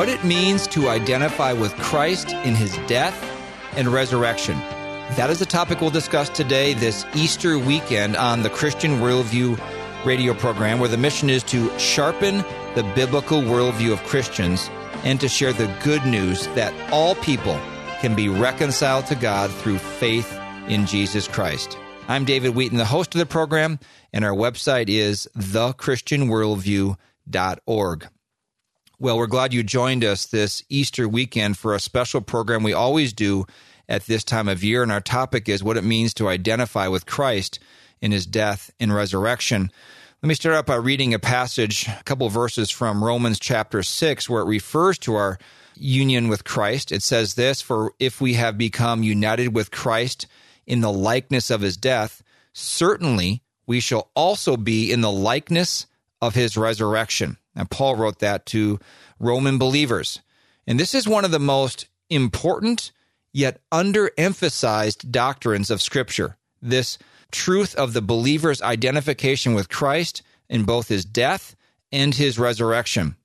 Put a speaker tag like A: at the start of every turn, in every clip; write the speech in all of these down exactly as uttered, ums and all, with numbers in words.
A: what it means to identify with Christ in his death and resurrection. That is the topic we'll discuss today, this Easter weekend on the Christian Worldview radio program, where the mission is to sharpen the biblical worldview of Christians and to share the good news that all people can be reconciled to God through faith in Jesus Christ. I'm David Wheaton, the host of the program, and our website is the christian worldview dot org. Well, we're glad you joined us this Easter weekend for a special program we always do at this time of year, and our topic is what it means to identify with Christ in his death and resurrection. Let me start out by reading a passage, a couple of verses from Romans chapter six, where it refers to our union with Christ. It says this, "For if we have become united with Christ in the likeness of his death, certainly we shall also be in the likeness of his resurrection." Now, Paul wrote that to Roman believers. And this is one of the most important yet underemphasized doctrines of Scripture, this truth of the believer's identification with Christ in both his death and his resurrection.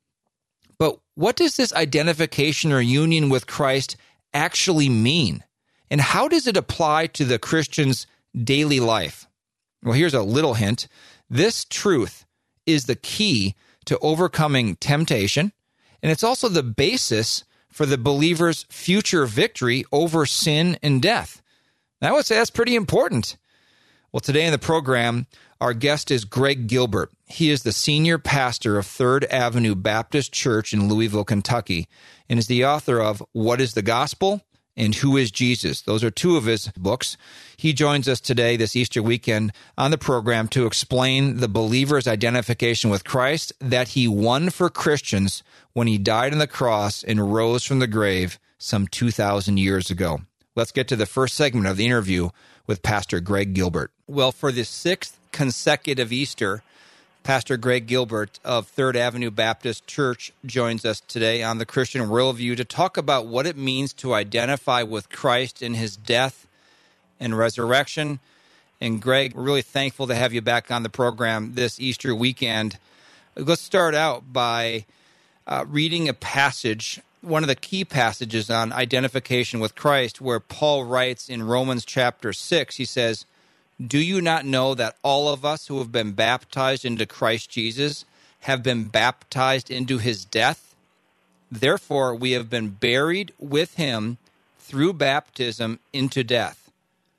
A: But what does this identification or union with Christ actually mean? And how does it apply to the Christian's daily life? Well, here's a little hint. This truth is the key to overcoming temptation, and it's also the basis for the believer's future victory over sin and death. I would say that's pretty important. Well, today in the program, our guest is Greg Gilbert. He is the senior pastor of Third Avenue Baptist Church in Louisville, Kentucky, and is the author of What is the Gospel and Who is Jesus? Those are two of his books. He joins us today, this Easter weekend, on the program to explain the believer's identification with Christ that he won for Christians when he died on the cross and rose from the grave some two thousand years ago. Let's get to the first segment of the interview with Pastor Greg Gilbert. Well, for the sixth consecutive Easter, Pastor Greg Gilbert of Third Avenue Baptist Church joins us today on the Christian Worldview to talk about what it means to identify with Christ in his death and resurrection. And Greg, we're really thankful to have you back on the program this Easter weekend. Let's start out by uh, reading a passage, one of the key passages on identification with Christ, where Paul writes in Romans chapter six, he says, "Do you not know that all of us who have been baptized into Christ Jesus have been baptized into his death? Therefore, we have been buried with him through baptism into death,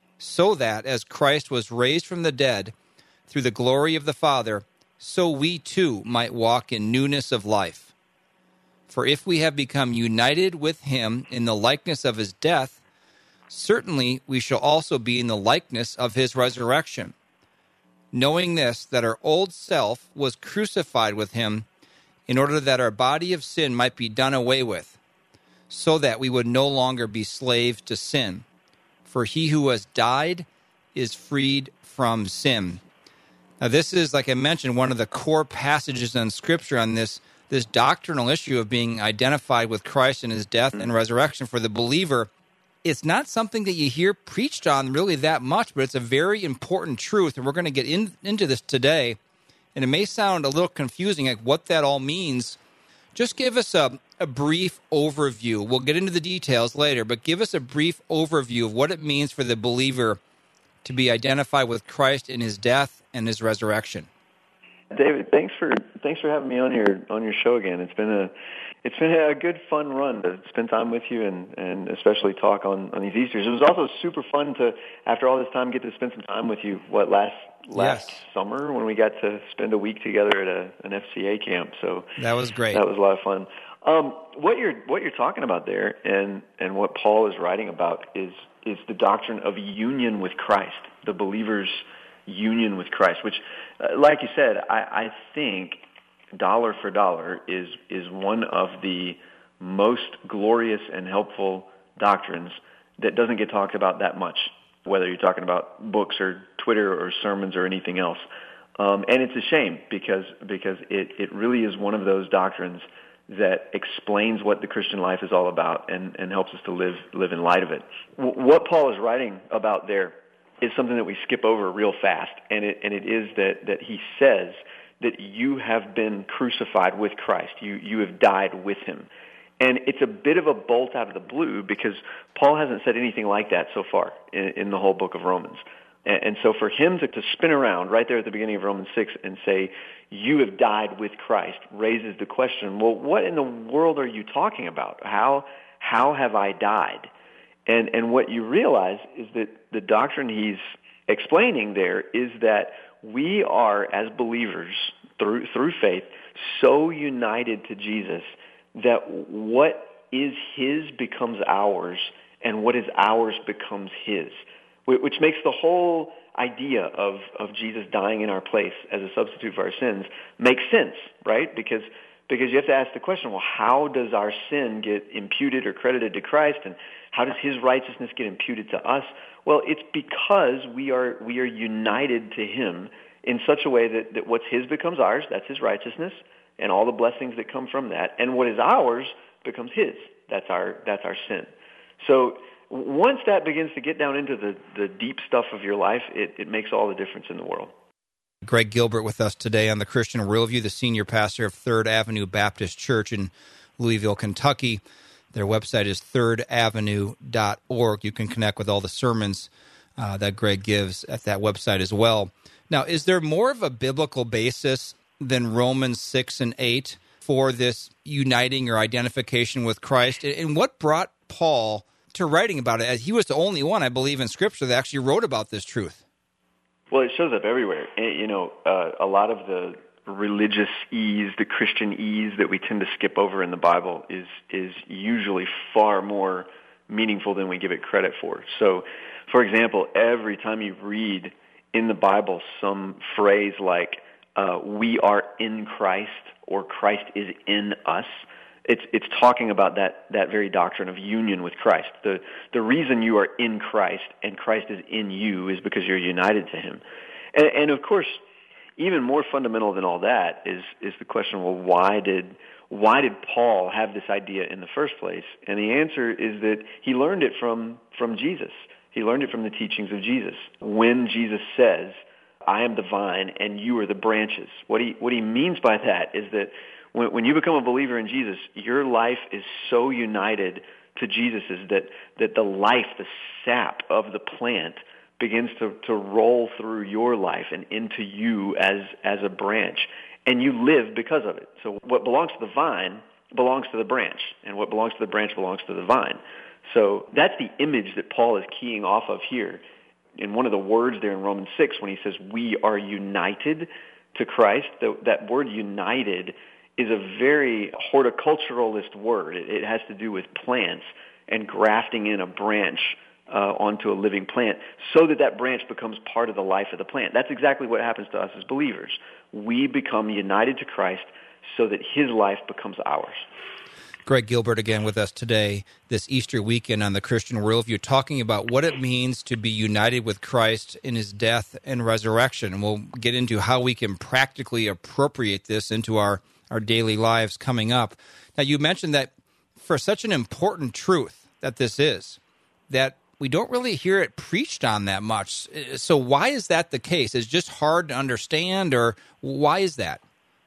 A: so that as Christ was raised from the dead through the glory of the Father, so we too might walk in newness of life. For if we have become united with him in the likeness of his death, certainly we shall also be in the likeness of his resurrection. Knowing this, that our old self was crucified with him in order that our body of sin might be done away with, so that we would no longer be slaves to sin. For he who has died is freed from sin." Now, this is, like I mentioned, one of the core passages in Scripture on this this doctrinal issue of being identified with Christ in his death and resurrection for the believer. It's not something that you hear preached on really that much, but it's a very important truth, and we're going to get in, into this today. And it may sound a little confusing, like what that all means. Just give us a, a brief overview. We'll get into the details later, but give us a brief overview of what it means for the believer to be identified with Christ in his death and his resurrection.
B: David, thanks for thanks for having me on your on your show again. It's been a it's been a good fun run to spend time with you and, and especially talk on, on these Easters. It was also super fun to, after all this time, get to spend some time with you. What last last
A: yes.
B: summer when we got to spend a week together at a, an F C A camp. So
A: that was great.
B: That was a lot of fun. Um, what you're what you're talking about there, and, and what Paul is writing about is is the doctrine of union with Christ, the believer's union with Christ, which, uh, like you said, I, I think dollar for dollar is is one of the most glorious and helpful doctrines that doesn't get talked about that much, whether you're talking about books or Twitter or sermons or anything else. Um, and it's a shame because because it, it really is one of those doctrines that explains what the Christian life is all about and, and helps us to live live in light of it. W- what Paul is writing about there is something that we skip over real fast, and it and it is that, that he says that you have been crucified with Christ. You you have died with him. And it's a bit of a bolt out of the blue because Paul hasn't said anything like that so far in, in the whole book of Romans. And, and so for him to, to spin around right there at the beginning of Romans six and say, you have died with Christ, raises the question, well, what in the world are you talking about? How how have I died? And and what you realize is that the doctrine he's explaining there is that we are, as believers, through through faith, so united to Jesus that what is his becomes ours, and what is ours becomes his, which makes the whole idea of, of Jesus dying in our place as a substitute for our sins make sense, right? Because because you have to ask the question, well, how does our sin get imputed or credited to Christ, and how does his righteousness get imputed to us? Well, it's because we are we are united to him in such a way that, that what's his becomes ours, that's his righteousness, and all the blessings that come from that, and what is ours becomes his, that's our that's our sin. So once that begins to get down into the, the deep stuff of your life, it, it makes all the difference in the world.
A: Greg Gilbert with us today on the Christian Worldview, the senior pastor of Third Avenue Baptist Church in Louisville, Kentucky. Their website is third avenue dot org. You can connect with all the sermons uh, that Greg gives at that website as well. Now, is there more of a biblical basis than Romans six and eight for this uniting or identification with Christ? And what brought Paul to writing about it, as he was the only one, I believe, in Scripture that actually wrote about this truth?
B: Well, it shows up everywhere. You know, uh, a lot of the religious ease, the Christian ease that we tend to skip over in the Bible is is usually far more meaningful than we give it credit for. So, for example, every time you read in the Bible some phrase like, uh, we are in Christ, or Christ is in us, It's it's talking about that, that very doctrine of union with Christ. The the reason you are in Christ and Christ is in you is because you're united to him. And, and of course, even more fundamental than all that is is the question, well, why did why did Paul have this idea in the first place? And the answer is that he learned it from, from Jesus. He learned it from the teachings of Jesus. When Jesus says, I am the vine and you are the branches, what he what he means by that is that When, when you become a believer in Jesus, your life is so united to Jesus' that, that the life, the sap of the plant begins to, to roll through your life and into you as, as a branch. And you live because of it. So what belongs to the vine belongs to the branch, and what belongs to the branch belongs to the vine. So that's the image that Paul is keying off of here. In one of the words there in Romans six, when he says we are united to Christ, the, that word united is a very horticulturalist word. It, it has to do with plants and grafting in a branch uh, onto a living plant so that that branch becomes part of the life of the plant. That's exactly what happens to us as believers. We become united to Christ so that his life becomes ours.
A: Greg Gilbert again with us today, this Easter weekend on the Christian Worldview, talking about what it means to be united with Christ in his death and resurrection. And we'll get into how we can practically appropriate this into our, our daily lives coming up. Now, you mentioned that for such an important truth that this is, that we don't really hear it preached on that much. So why is that the case? Is it just hard to understand, or why is that?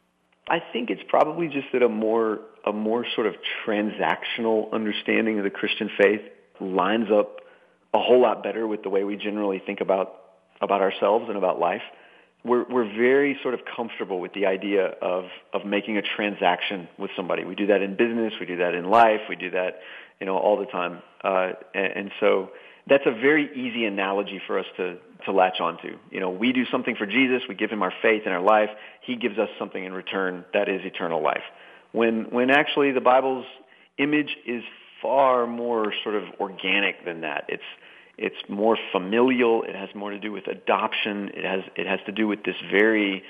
B: I think it's probably just that a more a more sort of transactional understanding of the Christian faith lines up a whole lot better with the way we generally think about about ourselves and about life. We're we're very sort of comfortable with the idea of of making a transaction with somebody. We do that in business, we do that in life, we do that, you know, all the time. Uh, and, and so that's a very easy analogy for us to, to latch onto. You know, we do something for Jesus, we give him our faith in our life, he gives us something in return, that is eternal life. When when actually the Bible's image is far more sort of organic than that. It's it's more familial, it has more to do with adoption, it has it has to do with this very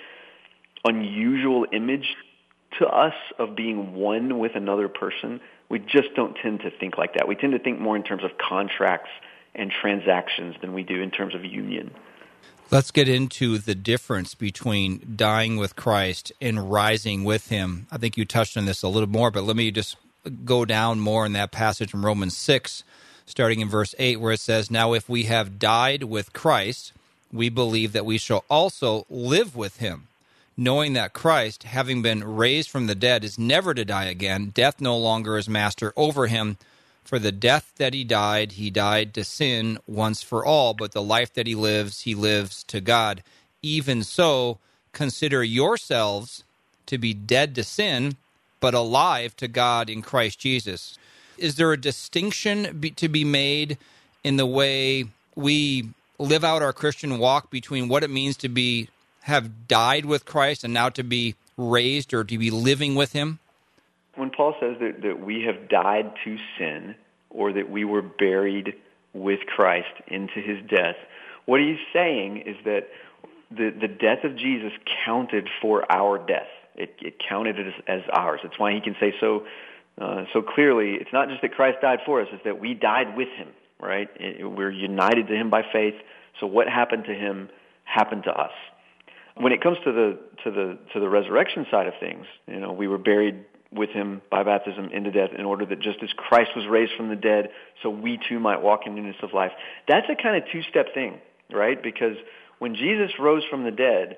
B: unusual image to us of being one with another person. We just don't tend to think like that. We tend to think more in terms of contracts and transactions than we do in terms of union.
A: Let's get into the difference between dying with Christ and rising with him. I think you touched on this a little more, but let me just go down more in that passage from Romans six, starting in verse eight, where it says, "Now if we have died with Christ, we believe that we shall also live with him. knowing that Christ, having been raised from the dead, is never to die again. Death no longer is master over him. For the death that he died, he died to sin once for all, but the life that he lives, he lives to God. Even so, consider yourselves to be dead to sin, but alive to God in Christ Jesus. Is there a distinction be, to be made in the way we live out our Christian walk between what it means to be have died with Christ and now to be raised or to be living with him?
B: When Paul says that, that we have died to sin or that we were buried with Christ into his death, what he's saying is that the, the death of Jesus counted for our death. It, it counted as, as ours. That's why he can say so uh, so clearly, it's not just that Christ died for us, it's that we died with him, right? It, we're united to him by faith, so what happened to him happened to us. When it comes to the to the to the resurrection side of things, you know, we were buried with him by baptism into death in order that just as Christ was raised from the dead, so we too might walk in newness of life. That's a kind of two-step thing, right? Because when Jesus rose from the dead,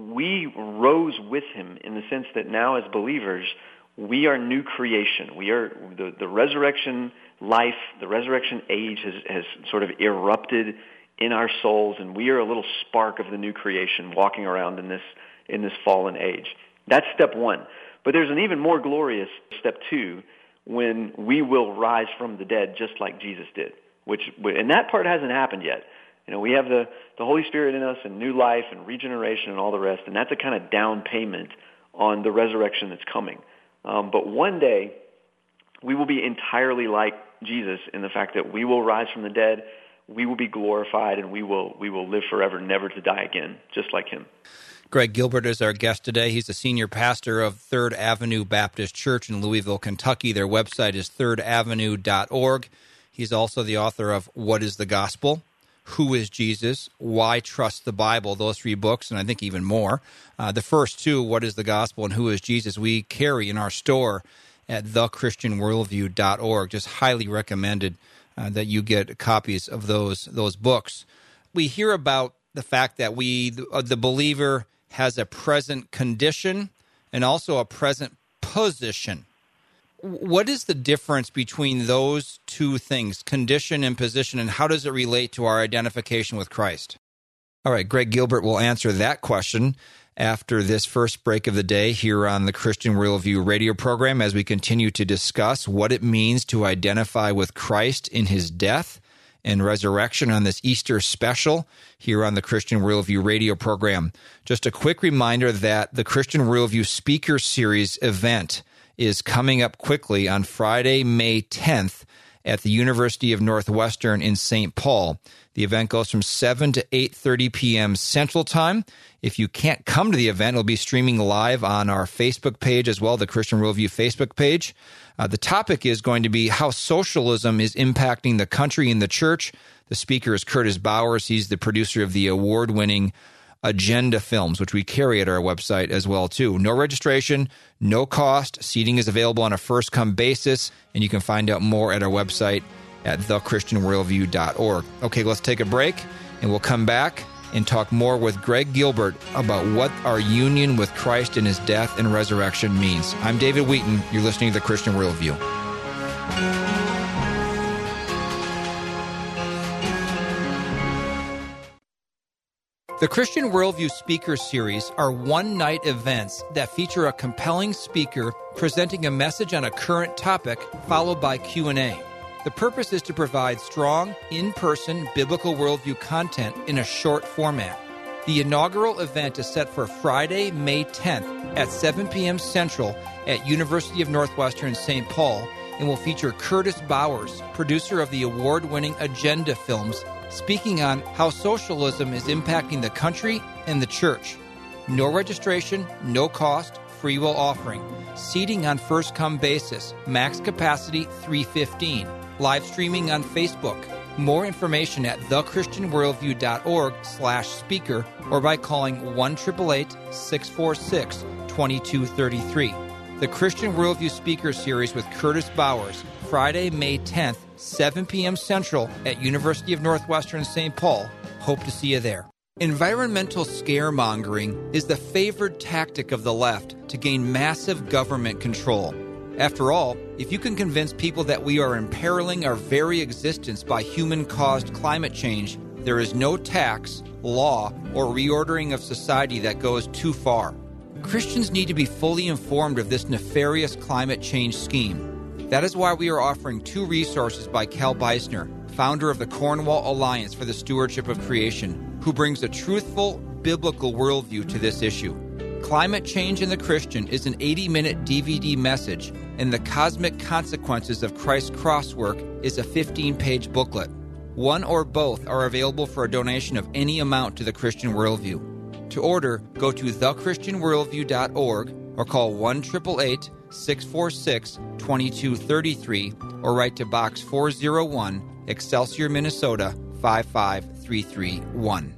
B: we rose with him in the sense that now as believers, we are new creation. We are the, the resurrection life, the resurrection age has, has sort of erupted in our souls, and we are a little spark of the new creation walking around in this in this fallen age. That's step one. But there's an even more glorious step two when we will rise from the dead just like Jesus did. Which and that part hasn't happened yet. You know, we have the, the Holy Spirit in us and new life and regeneration and all the rest, and that's a kind of down payment on the resurrection that's coming. Um, but one day, we will be entirely like Jesus in the fact that we will rise from the dead, we will be glorified, and we will we will live forever, never to die again, just like him.
A: Greg Gilbert is our guest today. He's the senior pastor of Third Avenue Baptist Church in Louisville, Kentucky. Their website is third avenue dot org. He's also the author of What is the Gospel? Who is Jesus? Why Trust the Bible? Those three books, and I think even more. Uh, the first two, What is the Gospel and Who is Jesus, we carry in our store at the christian worldview dot org. Just highly recommended uh, that you get copies of those those books. We hear about the fact that we, the, uh, the believer, has a present condition and also a present position. What is the difference between those two things, condition and position, and how does it relate to our identification with Christ? All right, Greg Gilbert will answer that question after this first break of the day here on the Christian Worldview radio program as we continue to discuss what it means to identify with Christ in his death and resurrection on this Easter special here on the Christian Worldview radio program. Just a quick reminder that the Christian Worldview Speaker Series event is coming up quickly on Friday, May tenth at the University of Northwestern in Saint Paul. The event goes from seven to eight thirty p.m. Central Time. If you can't come to the event, it'll be streaming live on our Facebook page as well, the Christian Worldview Facebook page. Uh, the topic is going to be how socialism is impacting the country and the church. The speaker is Curtis Bowers. He's the producer of the award-winning Agenda films, which we carry at our website as well, too. No registration, no cost. Seating is available on a first-come basis, and you can find out more at our website at the christian worldview dot org. Okay, let's take a break, and we'll come back and talk more with Greg Gilbert about what our union with Christ in his death and resurrection means. I'm David Wheaton. You're listening to the Christian Worldview. The Christian Worldview Speaker Series are one-night events that feature a compelling speaker presenting a message on a current topic, followed by Q and A. The purpose is to provide strong, in-person biblical worldview content in a short format. The inaugural event is set for Friday, May tenth at seven p.m. Central at University of Northwestern Saint Paul and will feature Curtis Bowers, producer of the award-winning Agenda films, speaking on how socialism is impacting the country and the church. No registration, no cost, free will offering. Seating on first-come basis. Max capacity three fifteen. Live streaming on Facebook. More information at the christian worldview dot org slash speaker or by calling one eight eight eight, six four six, two two three three. The Christian Worldview Speaker Series with Curtis Bowers, Friday, May tenth, seven p.m. Central at University of Northwestern Saint Paul. Hope to see you there. Environmental scaremongering is the favored tactic of the left to gain massive government control. After all, if you can convince people that we are imperiling our very existence by human-caused climate change, there is no tax, law, or reordering of society that goes too far. Christians need to be fully informed of this nefarious climate change scheme. That is why we are offering two resources by Cal Beisner, founder of the Cornwall Alliance for the Stewardship of Creation, who brings a truthful, biblical worldview to this issue. Climate Change in the Christian is an eighty-minute D V D message, and The Cosmic Consequences of Christ's Crosswork is a fifteen-page booklet. One or both are available for a donation of any amount to the Christian Worldview. To order, go to the christian worldview dot org or call one eight eight eight, six four six, two two three three or write to Box four oh one, Excelsior, Minnesota five five three three one.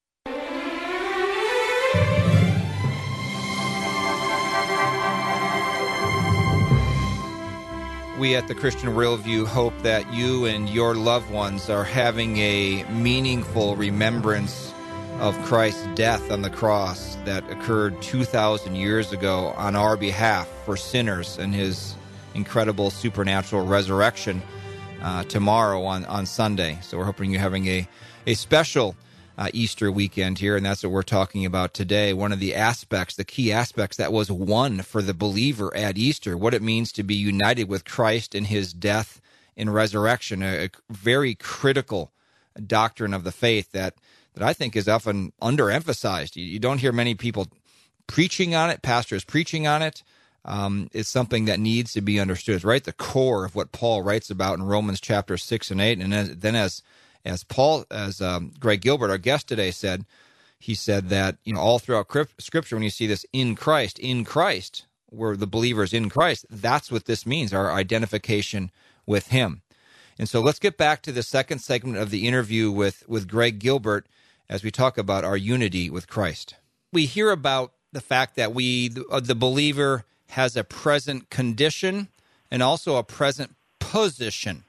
A: We at the Christian Worldview hope that you and your loved ones are having a meaningful remembrance of Christ's death on the cross that occurred two thousand years ago on our behalf for sinners, and his incredible supernatural resurrection uh, tomorrow on, on Sunday. So we're hoping you're having a, a special uh, Easter weekend here, and that's what we're talking about today. One of the aspects, the key aspects that was won for the believer at Easter, what it means to be united with Christ in his death and resurrection, a, a very critical doctrine of the faith that that I think is often underemphasized. You, you don't hear many people preaching on it, pastors preaching on it. Um, it's something that needs to be understood. It's right at the core of what Paul writes about in Romans chapter six and eight. And as, then as as Paul, as um, Greg Gilbert, our guest today, said, he said that, you know, all throughout Scripture, when you see this in Christ, in Christ, where the believer's in Christ, that's what this means, our identification with him. And so let's get back to the second segment of the interview with, with Greg Gilbert as we talk about our unity with Christ. We hear about the fact that we, the, the believer, has a present condition and also a present position.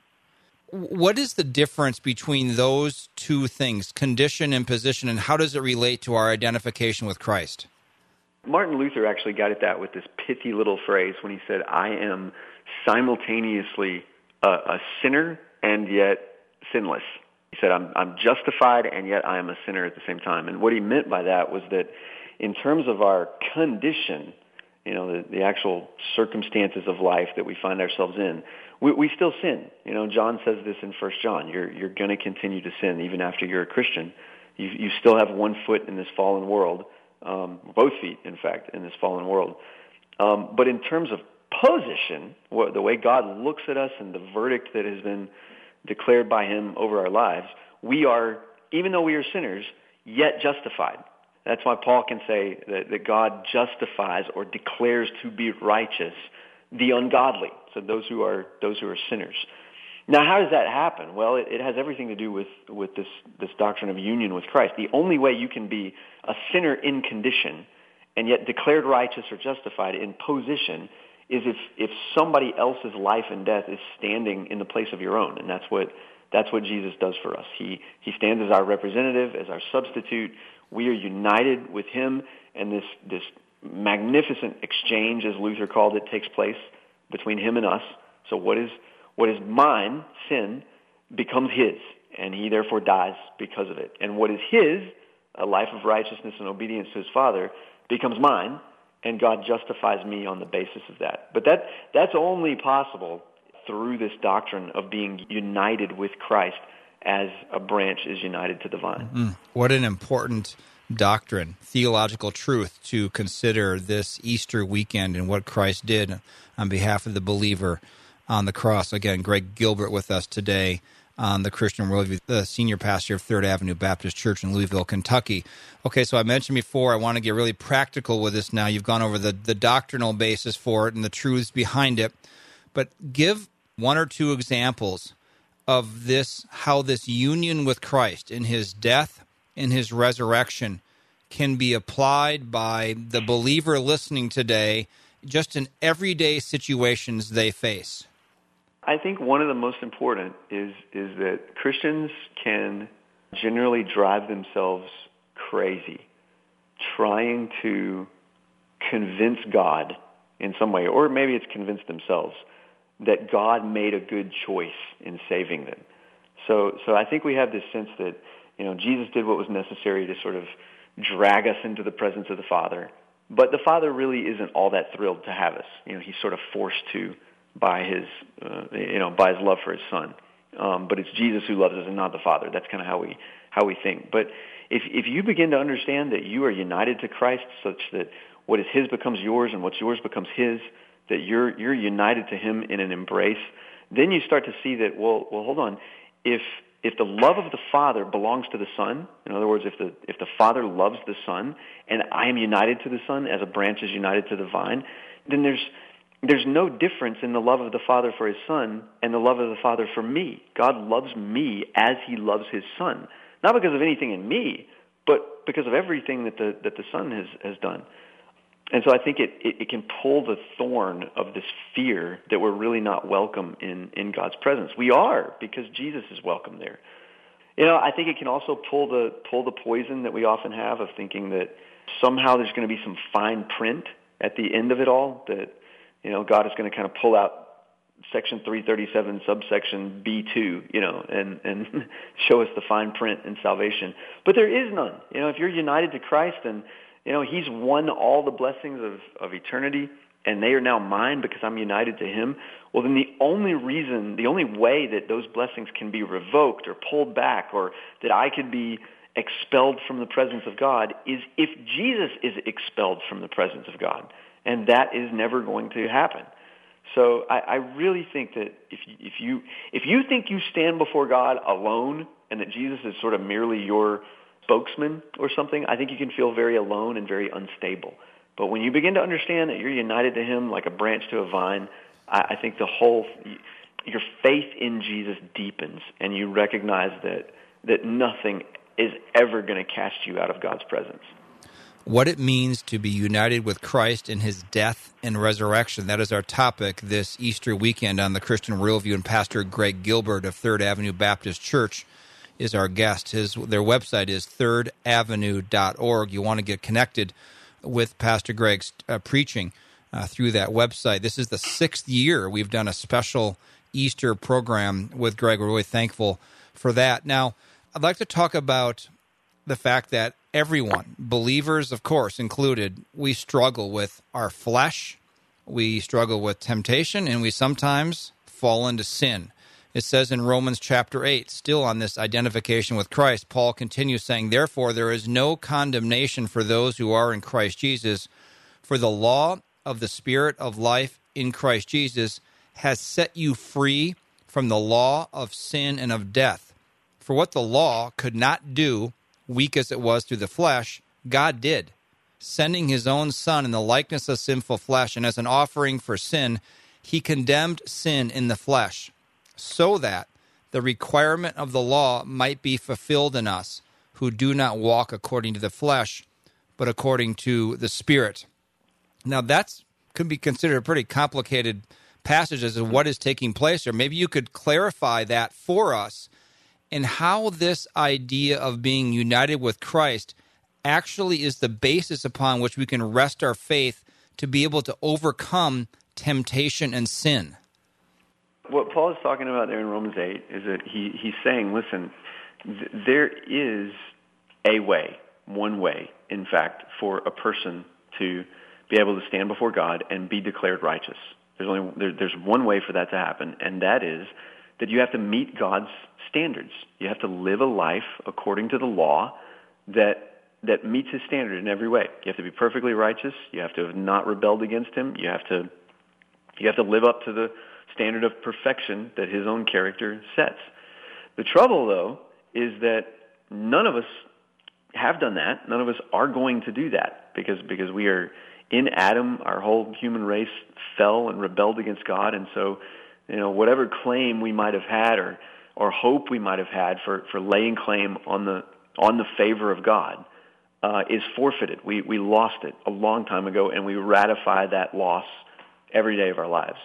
A: What is the difference between those two things, condition and position, and how does it relate to our identification with Christ?
B: Martin Luther actually got at that with this pithy little phrase when he said, I am simultaneously a, a sinner and yet sinless. He said, I'm, I'm justified and yet I am a sinner at the same time. And what he meant by that was that in terms of our condition, you know, the, the actual circumstances of life that we find ourselves in, we, we still sin. You know, John says this in First John. You're you're going to continue to sin even after you're a Christian. You you still have one foot in this fallen world, um, both feet, in fact, in this fallen world. Um, but in terms of position, what, the way God looks at us and the verdict that has been declared by him over our lives, we are, even though we are sinners, yet justified. That's why Paul can say that, that God justifies or declares to be righteous the ungodly, so those who are those who are sinners. Now, how does that happen? Well, it, it has everything to do with, with this, this doctrine of union with Christ. The only way you can be a sinner in condition and yet declared righteous or justified in position is if, if somebody else's life and death is standing in the place of your own, and that's what that's what Jesus does for us. He he stands as our representative, as our substitute. We are united with him, and this this magnificent exchange, as Luther called it, takes place between him and us. So what is what is mine, sin, becomes his, and he therefore dies because of it. And what is his, a life of righteousness and obedience to his Father, becomes mine, and God justifies me on the basis of that. But that that's only possible through this doctrine of being united with Christ as a branch is united to the vine.
A: Mm-hmm. What an important doctrine, theological truth to consider this Easter weekend and what Christ did on behalf of the believer on the cross. Again, Greg Gilbert with us today on the Christian Worldview, the senior pastor of Third Avenue Baptist Church in Louisville, Kentucky. Okay, so I mentioned before, I want to get really practical with this now. You've gone over the, the doctrinal basis for it and the truths behind it, but give one or two examples of this, how this union with Christ in his death and his resurrection can be applied by the believer listening today just in everyday situations they face.
B: I think one of the most important is is that Christians can generally drive themselves crazy trying to convince God in some way, or maybe it's convince themselves, that God made a good choice in saving them. So, so I think we have this sense that, you know, Jesus did what was necessary to sort of drag us into the presence of the Father, but the Father really isn't all that thrilled to have us. You know, he's sort of forced to by his, uh, you know, by his love for his Son. Um, but it's Jesus who loves us and not the Father. That's kind of how we how we think. But if if you begin to understand that you are united to Christ, such that what is His becomes yours and what's yours becomes His, that you're you're united to Him in an embrace, then you start to see that, well, well, hold on, if if the love of the Father belongs to the Son, in other words, if the if the Father loves the Son, and I am united to the Son as a branch is united to the vine, then there's there's no difference in the love of the Father for His Son and the love of the Father for me. God loves me as He loves His Son, not because of anything in me, but because of everything that the that the Son has has done. And so I think it, it, it can pull the thorn of this fear that we're really not welcome in, in God's presence. We are, because Jesus is welcome there. You know, I think it can also pull the pull the poison that we often have of thinking that somehow there's going to be some fine print at the end of it all, that, you know, God is going to kind of pull out Section three thirty-seven, subsection B two, you know, and, and show us the fine print in salvation. But there is none. You know, if you're united to Christ, and you know, He's won all the blessings of, of eternity, and they are now mine because I'm united to Him. Well, then the only reason, the only way that those blessings can be revoked or pulled back, or that I could be expelled from the presence of God, is if Jesus is expelled from the presence of God. And that is never going to happen. So I, I really think that if you, if you if you think you stand before God alone, and that Jesus is sort of merely your spokesman or something, I think you can feel very alone and very unstable. But when you begin to understand that you're united to Him like a branch to a vine, I, I think the whole, your faith in Jesus deepens, and you recognize that that nothing is ever going to cast you out of God's presence.
A: What it means to be united with Christ in His death and resurrection. That is our topic this Easter weekend on the Christian Worldview, and Pastor Greg Gilbert of Third Avenue Baptist Church is our guest. His their website is third avenue dot org. You want to get connected with Pastor Greg's uh, preaching uh, through that website. This is the sixth year we've done a special Easter program with Greg. We're really thankful for that. Now, I'd like to talk about the fact that everyone, believers of course included, we struggle with our flesh, we struggle with temptation, and we sometimes fall into sin. It says in Romans chapter eight, still on this identification with Christ, Paul continues saying, "Therefore there is no condemnation for those who are in Christ Jesus, for the law of the Spirit of life in Christ Jesus has set you free from the law of sin and of death. For what the law could not do, weak as it was through the flesh, God did, sending His own Son in the likeness of sinful flesh, and as an offering for sin, He condemned sin in the flesh, so that the requirement of the law might be fulfilled in us, who do not walk according to the flesh, but according to the Spirit." Now, that could be considered a pretty complicated passage as to what is taking place, or maybe you could clarify that for us, and how this idea of being united with Christ actually is the basis upon which we can rest our faith to be able to overcome temptation and sin.
B: What Paul is talking about there in Romans eight is that he, he's saying, listen, th- there is a way, one way, in fact, for a person to be able to stand before God and be declared righteous. There's only there, there's one way for that to happen, and that is that you have to meet God's standards. You have to live a life according to the law that that meets His standard in every way. You have to be perfectly righteous. You have to have not rebelled against Him. You have to you have to live up to the standard of perfection that His own character sets. The trouble, though, is that none of us have done that. None of us are going to do that because because we are in Adam. Our whole human race fell and rebelled against God, and so, you know, whatever claim we might have had or or hope we might have had for, for laying claim on the on the favor of God uh, is forfeited. We we lost it a long time ago, and we ratify that loss every day of our lives.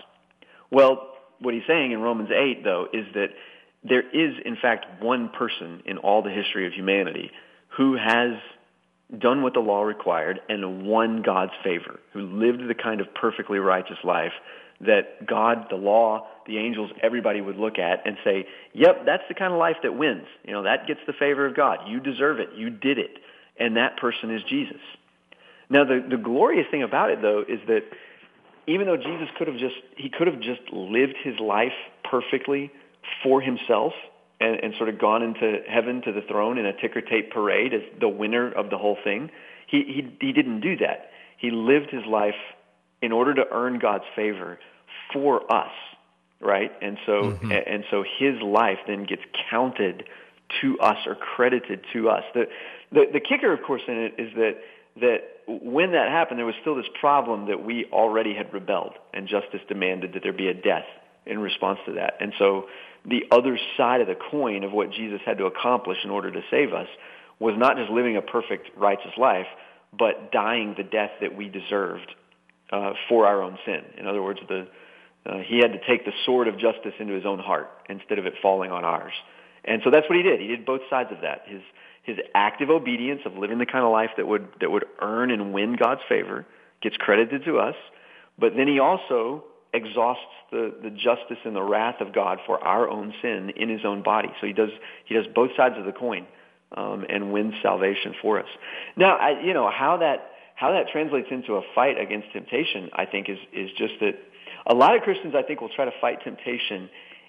B: Well, what he's saying in Romans eight, though, is that there is, in fact, one person in all the history of humanity who has done what the law required, and won God's favor, who lived the kind of perfectly righteous life that God, the law, the angels, everybody would look at and say, yep, that's the kind of life that wins. You know, that gets the favor of God. You deserve it. You did it. And that person is Jesus. Now, the, the glorious thing about it, though, is that even though Jesus could have just, he could have just lived his life perfectly for himself and, and sort of gone into heaven to the throne in a ticker tape parade as the winner of the whole thing, he, he, he didn't do that. He lived his life in order to earn God's favor for us, right? And so, mm-hmm. and so his life then gets counted to us or credited to us. The, the, the kicker, of course, in it is that, that when that happened, there was still this problem that we already had rebelled, and justice demanded that there be a death in response to that. And so the other side of the coin of what Jesus had to accomplish in order to save us was not just living a perfect, righteous life, but dying the death that we deserved uh, for our own sin. In other words, the uh, he had to take the sword of justice into his own heart instead of it falling on ours. And so that's what he did. He did both sides of that. His his active obedience of living the kind of life that would that would earn and win God's favor gets credited to us, but then he also exhausts the, the justice and the wrath of God for our own sin in his own body. So he does he does both sides of the coin um, and wins salvation for us. Now, I, you know how that how that translates into a fight against temptation, I think, is is just that a lot of Christians, I think, will try to fight temptation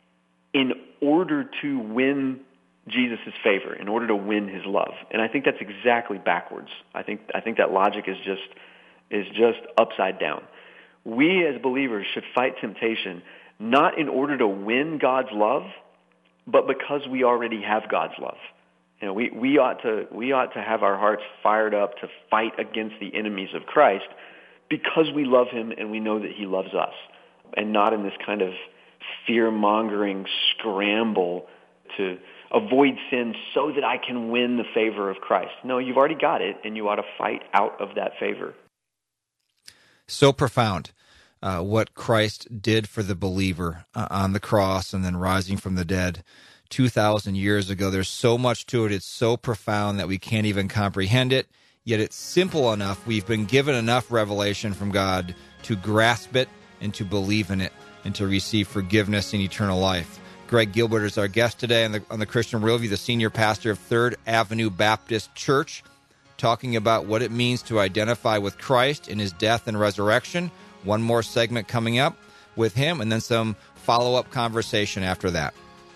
B: in order to win Jesus' favor, in order to win his love. And I think that's exactly backwards. I think I think that logic is just is just upside down. We as believers should fight temptation not in order to win God's love, but because we already have God's love. You know, we, we ought to we ought to have our hearts fired up to fight against the enemies of Christ because we love him and we know that he loves us, and not in this kind of fear-mongering scramble to avoid sin so that I can win the favor of Christ. No, you've already got it, and you ought to fight out of that favor.
A: So profound, uh, what Christ did for the believer uh, on the cross and then rising from the dead two thousand years ago. There's so much to it. It's so profound that we can't even comprehend it, yet it's simple enough. We've been given enough revelation from God to grasp it and to believe in it and to receive forgiveness and eternal life. Greg Gilbert is our guest today on the, on the Christian Worldview, the senior pastor of Third Avenue Baptist Church, talking about what it means to identify with Christ in his death and resurrection. One more segment coming up with him, and then some follow-up conversation after that.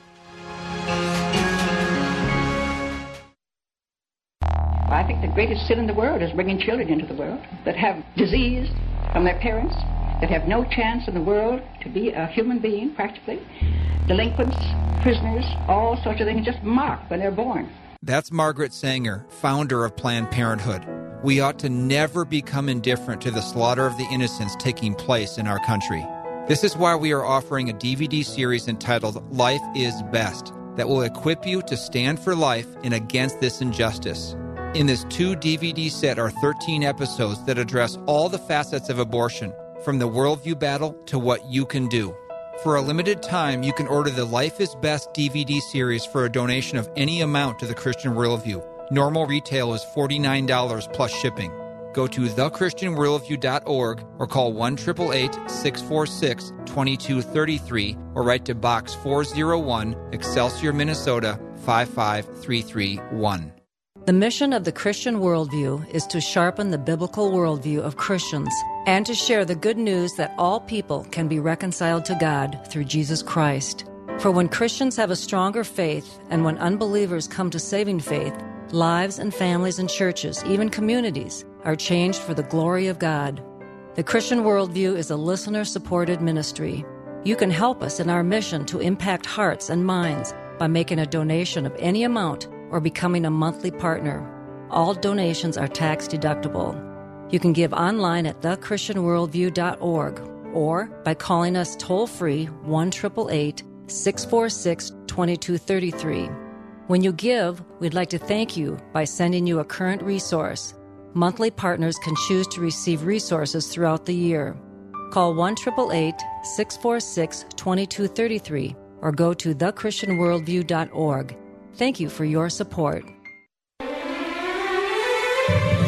C: I think the greatest sin in the world is bringing children into the world that have disease from their parents, that have no chance in the world to be a human being, practically. Delinquents, prisoners, all sorts of things just marked when they're born.
A: That's Margaret Sanger, founder of Planned Parenthood. We ought to never become indifferent to the slaughter of the innocents taking place in our country. This is why we are offering a D V D series entitled Life is Best that will equip you to stand for life and against this injustice. In this two D V D set are thirteen episodes that address all the facets of abortion, from the worldview battle to what you can do. For a limited time, you can order the Life is Best D V D series for a donation of any amount to the Christian Worldview. Normal retail is forty-nine dollars plus shipping. Go to the christian worldview dot org or call one eight eight eight, six four six, two two three three or write to Box four oh one, Excelsior, Minnesota five five three three one.
D: The mission of the Christian Worldview is to sharpen the biblical worldview of Christians and to share the good news that all people can be reconciled to God through Jesus Christ. For when Christians have a stronger faith and when unbelievers come to saving faith, lives and families and churches, even communities, are changed for the glory of God. The Christian Worldview is a listener-supported ministry. You can help us in our mission to impact hearts and minds by making a donation of any amount or becoming a monthly partner. All donations are tax-deductible. You can give online at the christian worldview dot org or by calling us toll-free one eight eight eight, six four six, two two three three. When you give, we'd like to thank you by sending you a current resource. Monthly partners can choose to receive resources throughout the year. Call one eight eight eight, six four six, two two three three or go to the christian worldview dot org. Thank you for your support.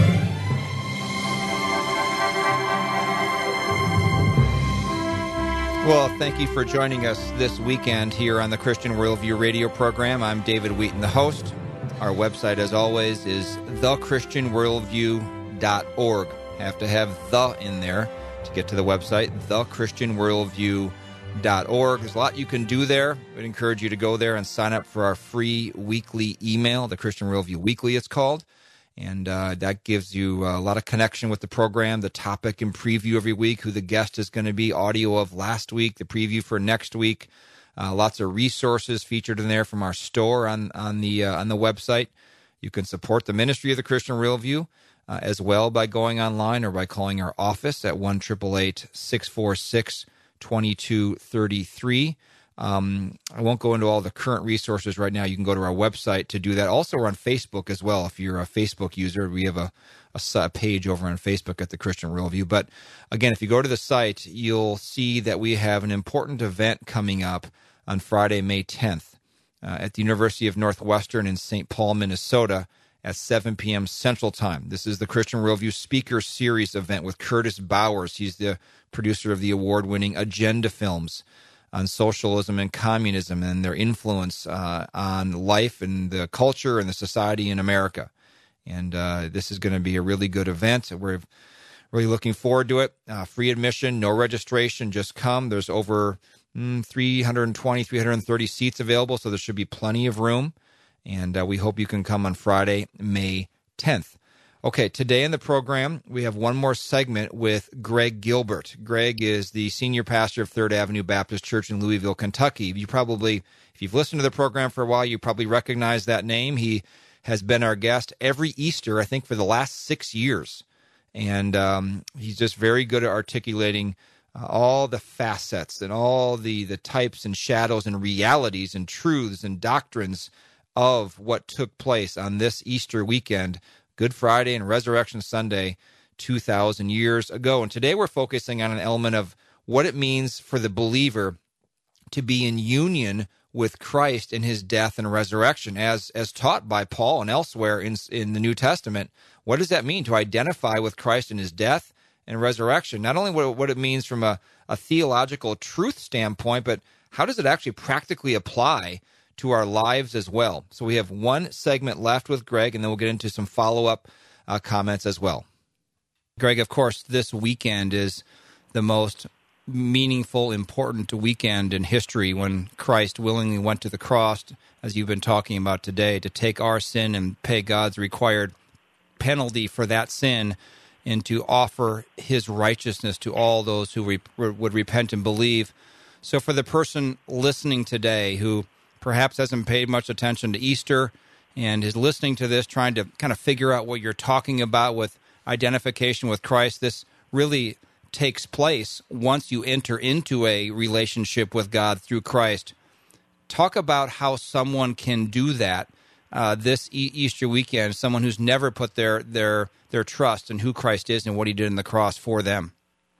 A: Well, thank you for joining us this weekend here on the Christian Worldview radio program. I'm David Wheaton, the host. Our website, as always, is the christian worldview dot org. Have to have the in there to get to the website, the christian worldview dot org. There's a lot you can do there. I'd encourage you to go there and sign up for our free weekly email, the Christian Worldview Weekly it's called. And uh, that gives you a lot of connection with the program, the topic and preview every week, who the guest is going to be, audio of last week, the preview for next week. Uh, lots of resources featured in there from our store on on the uh, on the website. You can support the ministry of the Christian Worldview uh, as well by going online or by calling our office at one eight eight eight, six four six, two two three three. Um, I won't go into all the current resources right now. You can go to our website to do that. Also, we're on Facebook as well. If you're a Facebook user, we have a, a, a page over on Facebook at the Christian Worldview. But again, if you go to the site, you'll see that we have an important event coming up on Friday, May tenth, uh, at the University of Northwestern in Saint Paul, Minnesota, at seven p.m. Central Time. This is the Christian Worldview Speaker Series event with Curtis Bowers. He's the producer of the award-winning Agenda films on socialism and communism and their influence uh, on life and the culture and the society in America. And uh, this is going to be a really good event. We're really looking forward to it. Uh, free admission, no registration, just come. There's over mm, three hundred twenty, three hundred thirty seats available, so there should be plenty of room. And uh, we hope you can come on Friday, May tenth. Okay, today in the program, we have one more segment with Greg Gilbert. Greg is the senior pastor of Third Avenue Baptist Church in Louisville, Kentucky. You probably, if you've listened to the program for a while, you probably recognize that name. He has been our guest every Easter, I think, for the last six years. And um, he's just very good at articulating uh, all the facets and all the, the types and shadows and realities and truths and doctrines of what took place on this Easter weekend, Good Friday and Resurrection Sunday, two thousand years ago. And today we're focusing on an element of what it means for the believer to be in union with Christ in his death and resurrection, as as taught by Paul and elsewhere in, in the New Testament. What does that mean to identify with Christ in his death and resurrection? Not only what, what it means from a, a theological truth standpoint, but how does it actually practically apply to our lives as well? So we have one segment left with Greg, and then we'll get into some follow-up uh, comments as well. Greg, of course, this weekend is the most meaningful, important weekend in history when Christ willingly went to the cross, as you've been talking about today, to take our sin and pay God's required penalty for that sin and to offer his righteousness to all those who re- would repent and believe. So for the person listening today who perhaps hasn't paid much attention to Easter and is listening to this, trying to kind of figure out what you're talking about with identification with Christ, this really takes place once you enter into a relationship with God through Christ. Talk about how someone can do that uh, this e- Easter weekend, someone who's never put their, their, their trust in who Christ is and what he did on the cross for them.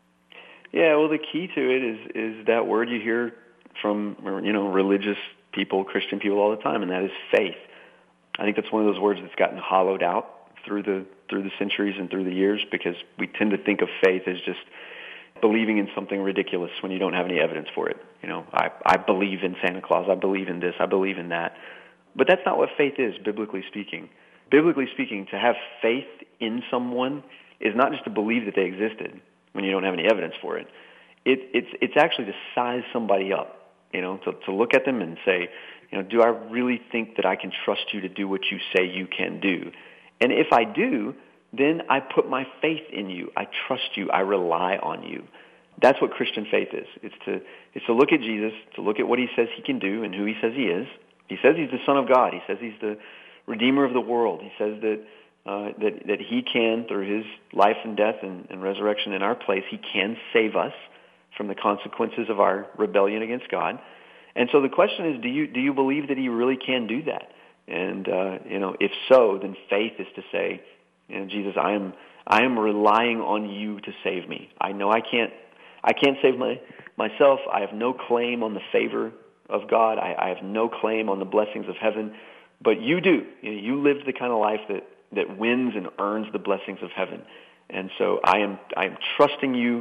B: Yeah, well, the key to it is is that word you hear from, you know, religious people, Christian people all the time, and that is faith. I think that's one of those words that's gotten hollowed out through the through the centuries and through the years, because we tend to think of faith as just believing in something ridiculous when you don't have any evidence for it. You know, I, I believe in Santa Claus, I believe in this, I believe in that. But that's not what faith is, biblically speaking. Biblically speaking, to have faith in someone is not just to believe that they existed when you don't have any evidence for it. It it's it's actually to size somebody up. You know, to, to look at them and say, you know, do I really think that I can trust you to do what you say you can do? And if I do, then I put my faith in you. I trust you. I rely on you. That's what Christian faith is. It's to it's to look at Jesus, to look at what he says he can do and who he says he is. He says he's the Son of God. He says he's the Redeemer of the world. He says that uh, that that he can, through his life and death and, and resurrection in our place, he can save us from the consequences of our rebellion against God. And so the question is, do you do you believe that he really can do that? And uh, you know, if so, then faith is to say, you know, Jesus, I am I am relying on you to save me. I know I can't I can't save my myself. I have no claim on the favor of God. I, I have no claim on the blessings of heaven, but you do. You know, you live the kind of life that, that wins and earns the blessings of heaven. And so I am I am trusting you,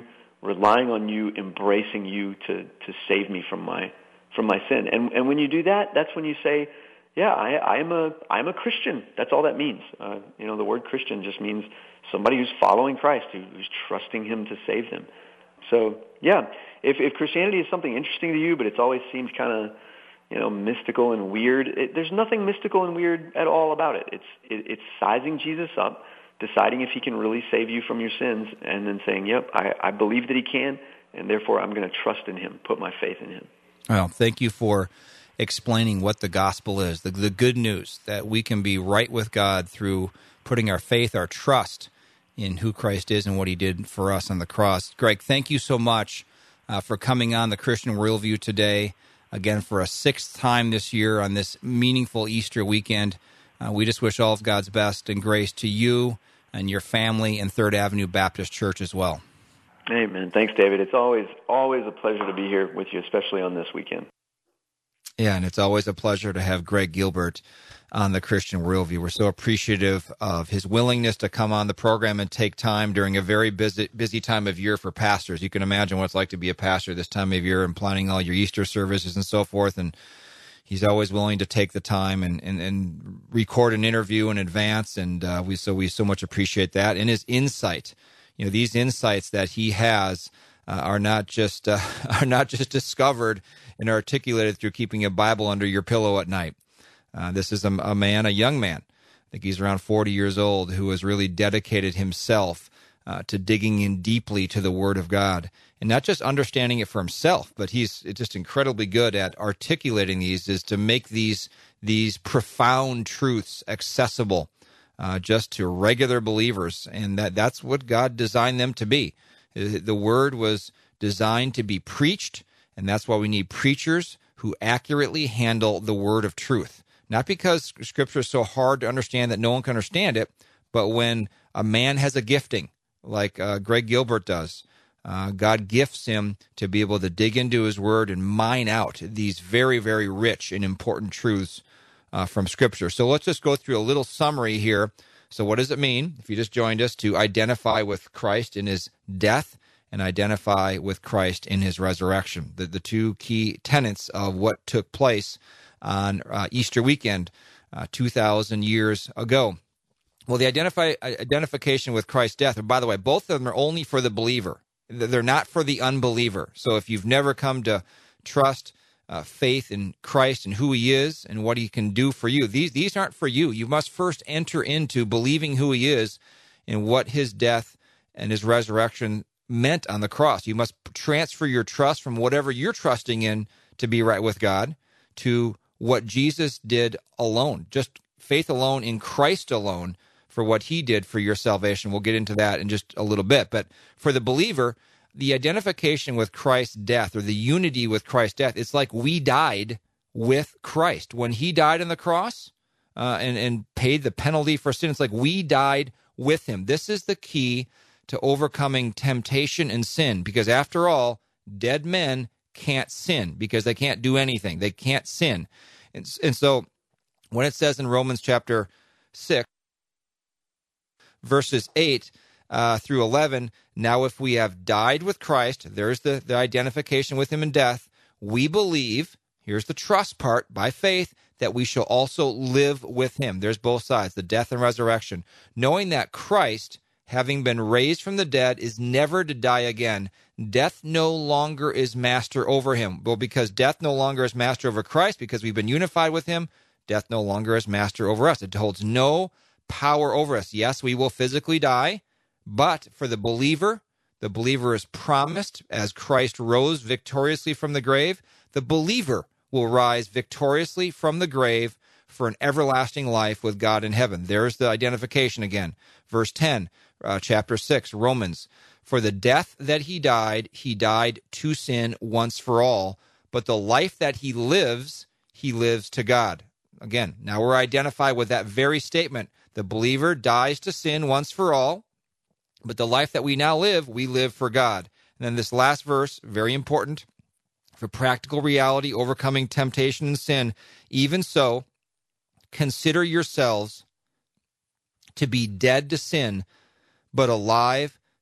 B: relying on you, embracing you to, to save me from my from my sin. And and when you do that, that's when you say, yeah, I, I'm a I'm a Christian. That's all that means. Uh, you know, the word Christian just means somebody who's following Christ, who, who's trusting Him to save them. So, yeah, if if Christianity is something interesting to you, but it's always seems kind of, you know, mystical and weird, it, there's nothing mystical and weird at all about it. It's it, it's sizing Jesus up, deciding if He can really save you from your sins, and then saying, yep, I, I believe that He can, and therefore I'm going to trust in Him, put my faith in Him.
A: Well, thank you for explaining what the gospel is, the, the good news that we can be right with God through putting our faith, our trust in who Christ is and what He did for us on the cross. Greg, thank you so much uh, for coming on the Christian Worldview today, again, for a sixth time this year on this meaningful Easter weekend. Uh, we just wish all of God's best and grace to you and your family and Third Avenue Baptist Church as well.
B: Amen. Thanks, David. It's always always a pleasure to be here with you, especially on this weekend.
A: Yeah, and it's always a pleasure to have Greg Gilbert on the Christian Worldview. We're so appreciative of his willingness to come on the program and take time during a very busy busy time of year for pastors. You can imagine what it's like to be a pastor this time of year and planning all your Easter services and so forth, and he's always willing to take the time and, and, and record an interview in advance, and uh, we so we so much appreciate that. And his insight, you know, these insights that he has uh, are not just uh, are not just discovered and articulated through keeping a Bible under your pillow at night. Uh, this is a, a man, a young man, I think he's around forty years old, who has really dedicated himself uh, to digging in deeply to the Word of God. And not just understanding it for himself, but he's just incredibly good at articulating these, is to make these these profound truths accessible uh, just to regular believers. And that that's what God designed them to be. The Word was designed to be preached, and that's why we need preachers who accurately handle the word of truth. Not because Scripture is so hard to understand that no one can understand it, but when a man has a gifting, like uh, Greg Gilbert does, uh, God gifts him to be able to dig into His Word and mine out these very, very rich and important truths uh, from Scripture. So let's just go through a little summary here. So what does it mean, if you just joined us, to identify with Christ in His death and identify with Christ in His resurrection? The, the two key tenets of what took place on uh, Easter weekend uh, two thousand years ago. Well, the identify, identification with Christ's death, and by the way, both of them are only for the believer. They're not for the unbeliever. So if you've never come to trust uh, faith in Christ and who He is and what He can do for you, these these aren't for you. You must first enter into believing who He is and what His death and His resurrection meant on the cross. You must transfer your trust from whatever you're trusting in to be right with God to what Jesus did alone, just faith alone in Christ alone for what He did for your salvation. We'll get into that in just a little bit. But for the believer, the identification with Christ's death, or the unity with Christ's death, it's like we died with Christ. When He died on the cross uh, and, and paid the penalty for sin, it's like we died with Him. This is the key to overcoming temptation and sin, because after all, dead men can't sin because they can't do anything. They can't sin. And, and so when it says in Romans chapter six, verses eight uh, through eleven, now if we have died with Christ, there's the, the identification with Him in death, we believe, here's the trust part, by faith, that we shall also live with Him. There's both sides, the death and resurrection. Knowing that Christ, having been raised from the dead, is never to die again. Death no longer is master over Him. Well, because death no longer is master over Christ, because we've been unified with Him, death no longer is master over us. It holds no power over us. Yes, we will physically die, but for the believer, the believer is promised, as Christ rose victoriously from the grave, the believer will rise victoriously from the grave for an everlasting life with God in heaven. There's the identification again. Verse ten, uh, chapter six, Romans. For the death that He died, He died to sin once for all, but the life that He lives, He lives to God. Again, now we're identified with that very statement. The believer dies to sin once for all, but the life that we now live, we live for God. And then this last verse, very important for practical reality, overcoming temptation and sin. Even so, consider yourselves to be dead to sin, but alive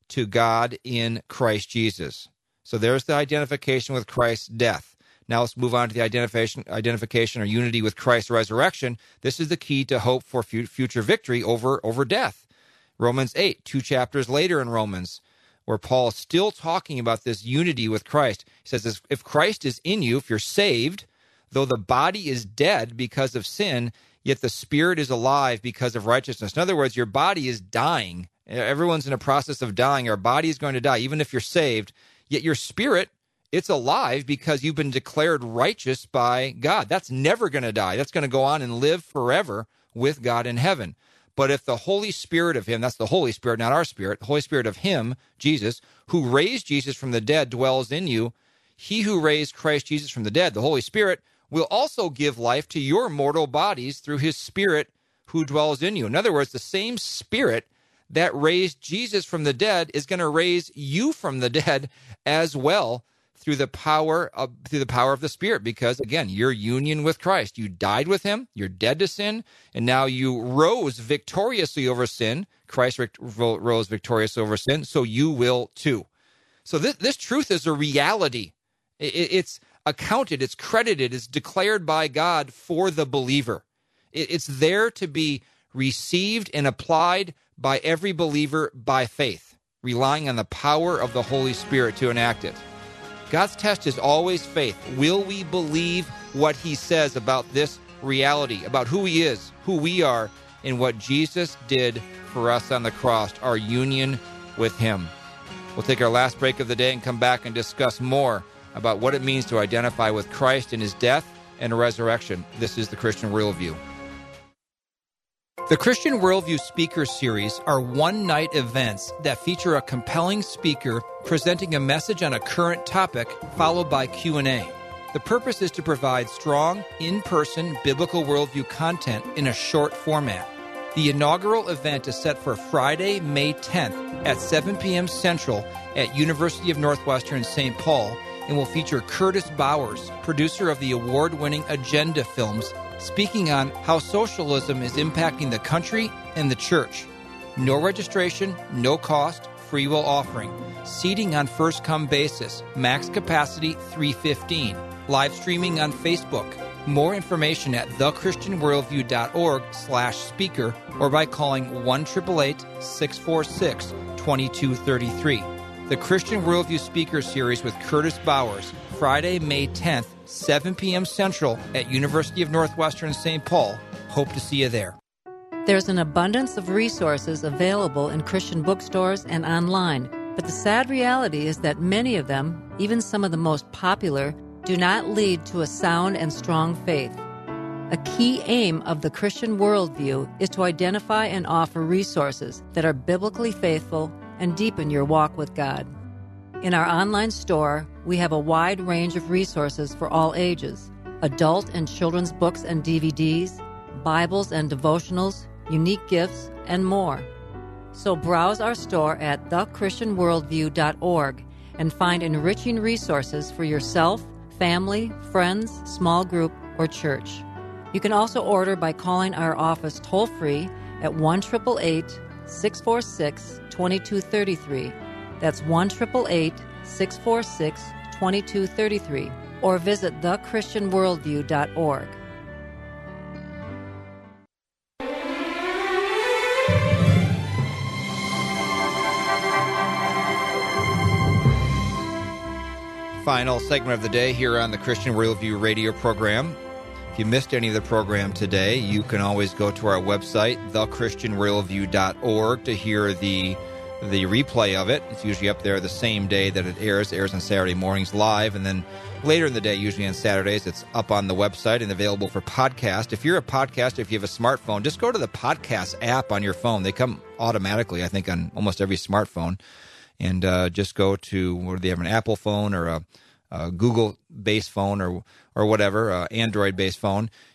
A: to God in Christ Jesus. So there's the identification with Christ's death. Now let's move on to the identification, identification or unity with Christ's resurrection. This is the key to hope for future victory over, over death. Romans eight, two chapters later in Romans, where Paul is still talking about this unity with Christ. He says, if Christ is in you, if you're saved, though the body is dead because of sin, yet the spirit is alive because of righteousness. In other words, your body is dying. Everyone's in a process of dying. Our body is going to die, even if you're saved. Yet your spirit, it's alive because you've been declared righteous by God. That's never going to die. That's going to go on and live forever with God in heaven. But if the Holy Spirit of him, that's the Holy Spirit, not our spirit, the Holy Spirit of him, Jesus, who raised Jesus from the dead dwells in you, he who raised Christ Jesus from the dead, the Holy Spirit, will also give life to your mortal bodies through his Spirit who dwells in you. In other words, the same Spirit that raised Jesus from the dead is going to raise you from the dead as well through the power of through the power of the Spirit, because again, your union with Christ. You died with him, you're dead to sin, and now you rose victoriously over sin. Christ rose victorious over sin, so you will too. So this this truth is a reality. It's accounted, it's credited, it's declared by God for the believer. It's there to be received and applied by every believer by faith, relying on the power of the Holy Spirit to enact it. God's test is always faith. Will we believe what he says about this reality, about who he is, who we are, and what Jesus did for us on the cross, our union with him? We'll take our last break of the day and come back and discuss more about what it means to identify with Christ in his death and resurrection. This is the Christian Worldview. The Christian Worldview Speaker Series are one-night events that feature a compelling speaker presenting a message on a current topic, followed by Q and A. The purpose is to provide strong, in-person biblical worldview content in a short format. The inaugural event is set for Friday, May tenth at seven p.m. Central at University of Northwestern Saint Paul, and will feature Curtis Bowers, producer of the award-winning Agenda films, speaking on how socialism is impacting the country and the church. No registration, no cost, free will offering. Seating on first-come basis. Max capacity three fifteen. Live streaming on Facebook. More information at thechristianworldview.org slash speaker or by calling one eight eight eight, six four six, two two three three. The Christian Worldview Speaker Series with Curtis Bowers, Friday, May tenth, seven p.m. Central at University of Northwestern Saint Paul. Hope to see you there.
D: There's an abundance of resources available in Christian bookstores and online, but the sad reality is that many of them, even some of the most popular, do not lead to a sound and strong faith. A key aim of the Christian Worldview is to identify and offer resources that are biblically faithful and deepen your walk with God. In our online store, we have a wide range of resources for all ages: adult and children's books and D V Ds, Bibles and devotionals, unique gifts, and more. So browse our store at the christian worldview dot org and find enriching resources for yourself, family, friends, small group, or church. You can also order by calling our office toll-free at one eight eight eight, six four six, two two three three. That's one eight eight eight, six four six, two two three three. Or visit the christian worldview dot org.
A: Final segment of the day here on the Christian Worldview radio program. If you missed any of the program today, you can always go to our website, the christian worldview dot org, to hear the the replay of it. It's usually up there the same day that it airs. It airs on Saturday mornings live, and then later in the day, usually on Saturdays, it's up on the website and available for podcast. If you're a podcaster, if you have a smartphone, just go to the podcast app on your phone. They come automatically, I think, on almost every smartphone. And uh, just go to, whether they have an Apple phone or a, a Google-based phone or or whatever, uh, Android-based phone.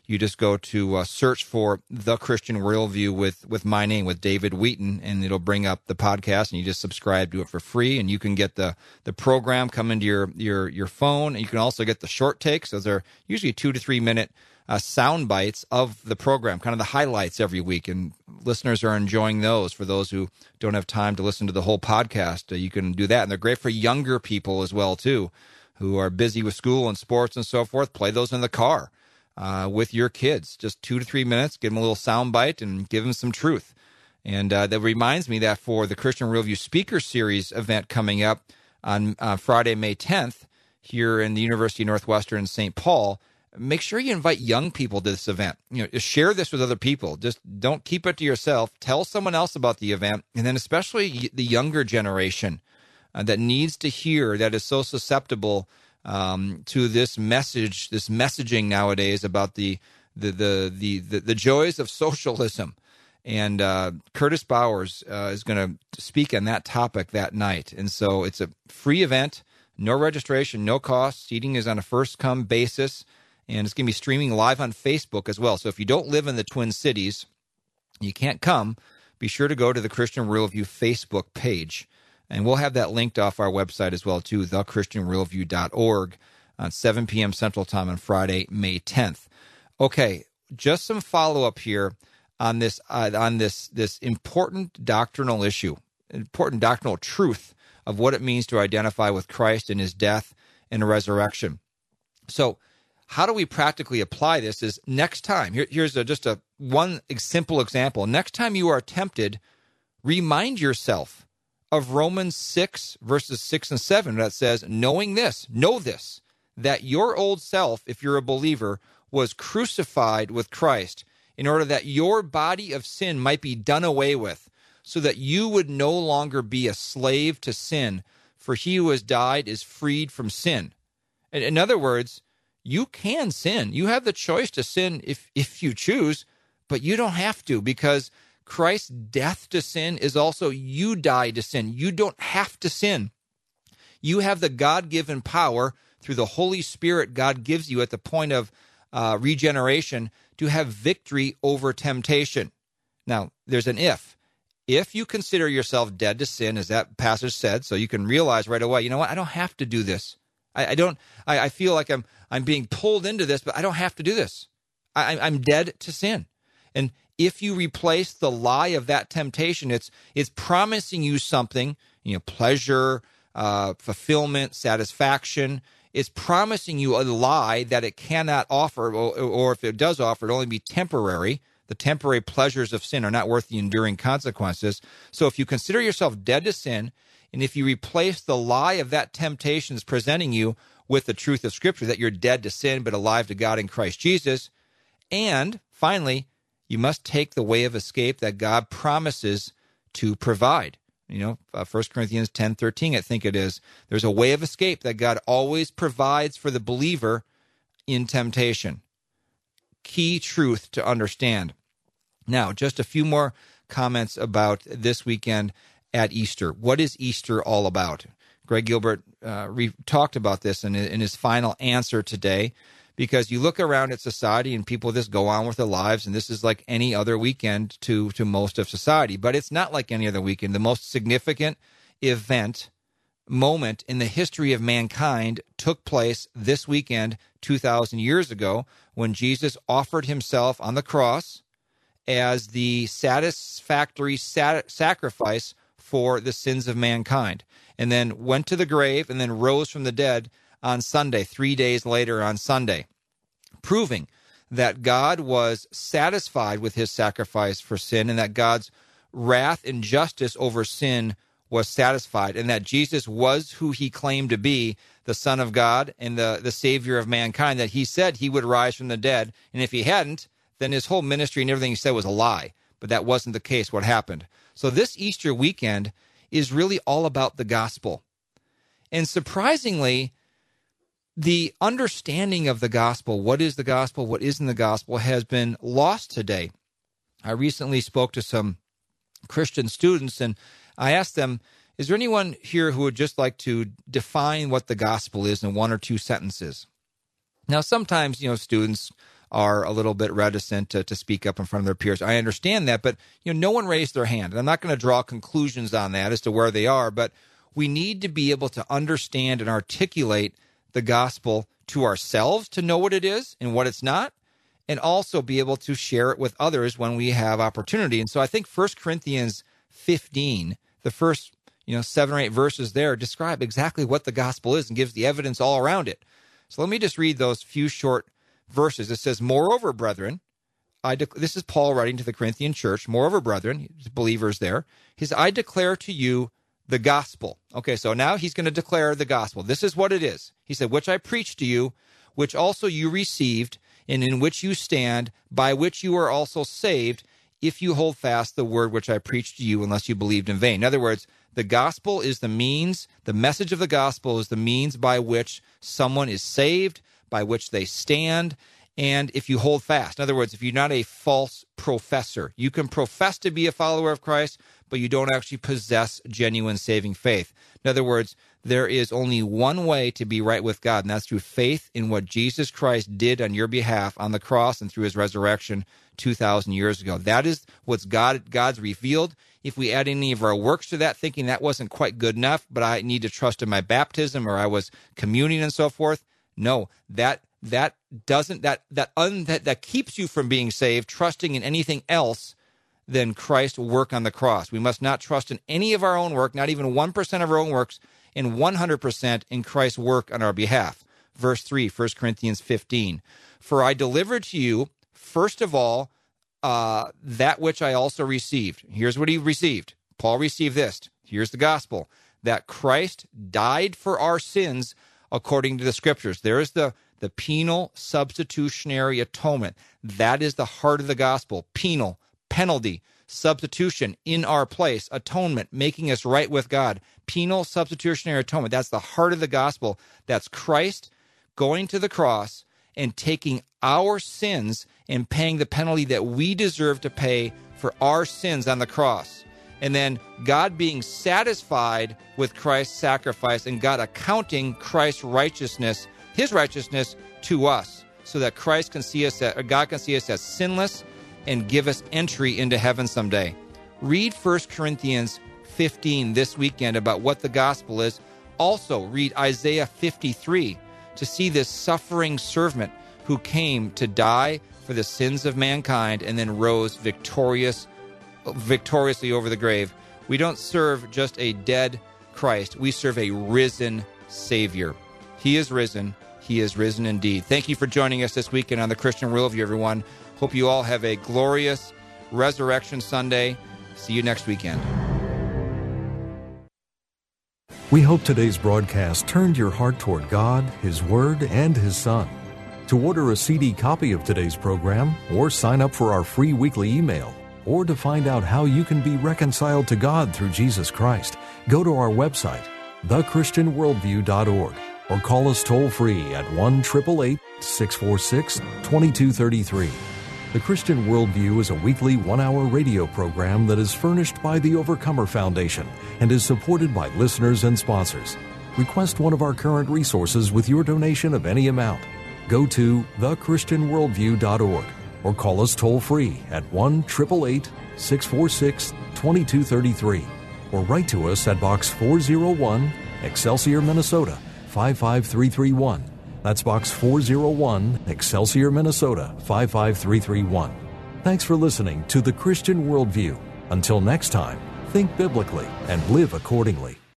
A: you just go to uh, search for The Christian Worldview with, with my name, with David Wheaton, and it'll bring up the podcast, and you just subscribe to it for free, and you can get the, the program come into your, your, your phone, and you can also get the short takes. Those are usually two to three minute uh, sound bites of the program, kind of the highlights every week, and listeners are enjoying those. For those who don't have time to listen to the whole podcast, uh, you can do that, and they're great for younger people as well, too, who are busy with school and sports and so forth. Play those in the car. Uh, with your kids, just two to three minutes, give them a little sound bite and give them some truth. And uh, that reminds me that for the Christian Worldview Speaker Series event coming up on uh, Friday, May tenth, here in the University of Northwestern in Saint Paul, make sure you invite young people to this event. You know, share this with other people. Just don't keep it to yourself. Tell someone else about the event, and then especially the younger generation uh, that needs to hear, that is so susceptible Um, to this message, this messaging nowadays about the the the the the, the joys of socialism. And uh, Curtis Bowers uh, is going to speak on that topic that night. And so it's a free event, no registration, no cost. Seating is on a first-come basis, and it's going to be streaming live on Facebook as well. So if you don't live in the Twin Cities, you can't come, be sure to go to the Christian Worldview Facebook page. And we'll have that linked off our website as well, too, the christian worldview dot org on seven p.m. Central Time on Friday, May tenth. Okay, just some follow-up here on this uh, on this this important doctrinal issue, important doctrinal truth of what it means to identify with Christ in his death and resurrection. So how do we practically apply this is next time, here, here's a, just a one simple example. Next time you are tempted, remind yourself of Romans six, verses six and seven, that says, knowing this, know this, that your old self, if you're a believer, was crucified with Christ in order that your body of sin might be done away with, so that you would no longer be a slave to sin, for he who has died is freed from sin. In other words, you can sin. You have the choice to sin if, if you choose, but you don't have to, because Christ's death to sin is also you die to sin. You don't have to sin. You have the God-given power through the Holy Spirit God gives you at the point of uh, regeneration to have victory over temptation. Now, there's an if. If you consider yourself dead to sin, as that passage said, so you can realize right away, you know what, I don't have to do this. I, I don't. I, I feel like I'm I'm being pulled into this, but I don't have to do this. I, I'm dead to sin. And if you replace the lie of that temptation, it's it's promising you something, you know, pleasure, uh, fulfillment, satisfaction. It's promising you a lie that it cannot offer, or, or if it does offer, it'll only be temporary. The temporary pleasures of sin are not worth the enduring consequences. So if you consider yourself dead to sin, and if you replace the lie of that temptation that's presenting you with the truth of Scripture, that you're dead to sin but alive to God in Christ Jesus, and finally, you must take the way of escape that God promises to provide. You know, uh, First Corinthians ten thirteen, I think it is. There's a way of escape that God always provides for the believer in temptation. Key truth to understand. Now, just a few more comments about this weekend at Easter. What is Easter all about? Greg Gilbert uh, re- talked about this in, in his final answer today, because you look around at society and people just go on with their lives, and this is like any other weekend to, to most of society. But it's not like any other weekend. The most significant event, moment in the history of mankind took place this weekend two thousand years ago, when Jesus offered himself on the cross as the satisfactory sat- sacrifice for the sins of mankind, and then went to the grave and then rose from the dead on Sunday, three days later on Sunday, proving that God was satisfied with his sacrifice for sin, and that God's wrath and justice over sin was satisfied, and that Jesus was who he claimed to be, the Son of God and the, the Savior of mankind, that he said he would rise from the dead. And if he hadn't, then his whole ministry and everything he said was a lie. But that wasn't the case, what happened. So this Easter weekend is really all about the gospel. And surprisingly, the understanding of the gospel, what is the gospel, what isn't the gospel, has been lost today. I recently spoke to some Christian students, and I asked them, is there anyone here who would just like to define what the gospel is in one or two sentences? Now, sometimes, you know, students are a little bit reticent to, to speak up in front of their peers. I understand that, but you know, no one raised their hand. And I'm not going to draw conclusions on that as to where they are, but we need to be able to understand and articulate the gospel to ourselves to know what it is and what it's not, and also be able to share it with others when we have opportunity. And so I think First Corinthians fifteen, the first you know seven or eight verses there, describe exactly what the gospel is and gives the evidence all around it. So let me just read those few short verses. It says, "Moreover, brethren," I de- this is Paul writing to the Corinthian church, "Moreover, brethren," believers there, "His I declare to you the gospel." Okay, so now he's going to declare the gospel. This is what it is. He said, "Which I preached to you, which also you received, and in which you stand, by which you are also saved, if you hold fast the word which I preached to you, unless you believed in vain." In other words, the gospel is the means, the message of the gospel is the means by which someone is saved, by which they stand, and if you hold fast. In other words, if you're not a false professor, you can profess to be a follower of Christ, but you don't actually possess genuine saving faith. In other words, there is only one way to be right with God, and that's through faith in what Jesus Christ did on your behalf on the cross and through his resurrection two thousand years ago. That is what's God, God's revealed. If we add any of our works to that, thinking that wasn't quite good enough, but I need to trust in my baptism or I was communing and so forth, no, that that doesn't that that un, that that keeps you from being saved, trusting in anything else than Christ's work on the cross. We must not trust in any of our own work, not even one percent of our own works, and one hundred percent in Christ's work on our behalf. Verse three, First Corinthians fifteen. "For I delivered to you, first of all, uh, that which I also received." Here's what he received. Paul received this. Here's the gospel. "That Christ died for our sins according to the Scriptures." There is the, the penal substitutionary atonement. That is the heart of the gospel. Penal, penalty, substitution in our place, atonement, making us right with God. Penal substitutionary atonement. That's the heart of the gospel. That's Christ going to the cross and taking our sins and paying the penalty that we deserve to pay for our sins on the cross. And then God being satisfied with Christ's sacrifice and God accounting Christ's righteousness, his righteousness, to us, so that Christ can see us, or God can see us as sinless and give us entry into heaven someday. Read First Corinthians fifteen this weekend about what the gospel is. Also, read Isaiah fifty-three to see this suffering servant who came to die for the sins of mankind and then rose victorious, victoriously over the grave. We don't serve just a dead Christ. We serve a risen Savior. He is risen. He is risen indeed. Thank you for joining us this weekend on the Christian Worldview, everyone. Hope you all have a glorious Resurrection Sunday. See you next weekend.
E: We hope today's broadcast turned your heart toward God, His Word, and His Son. To order a C D copy of today's program, or sign up for our free weekly email, or to find out how you can be reconciled to God through Jesus Christ, go to our website, the christian worldview dot org, or call us toll-free at one eight eight eight, six four six, two two three three. The Christian Worldview is a weekly one-hour radio program that is furnished by the Overcomer Foundation and is supported by listeners and sponsors. Request one of our current resources with your donation of any amount. Go to the christian worldview dot org or call us toll-free at one eight eight eight, six four six, two two three three, or write to us at Box four oh one, Excelsior, Minnesota, five five three three one. That's Box four oh one, Excelsior, Minnesota, five five three three one. Thanks for listening to The Christian Worldview. Until next time, think biblically and live accordingly.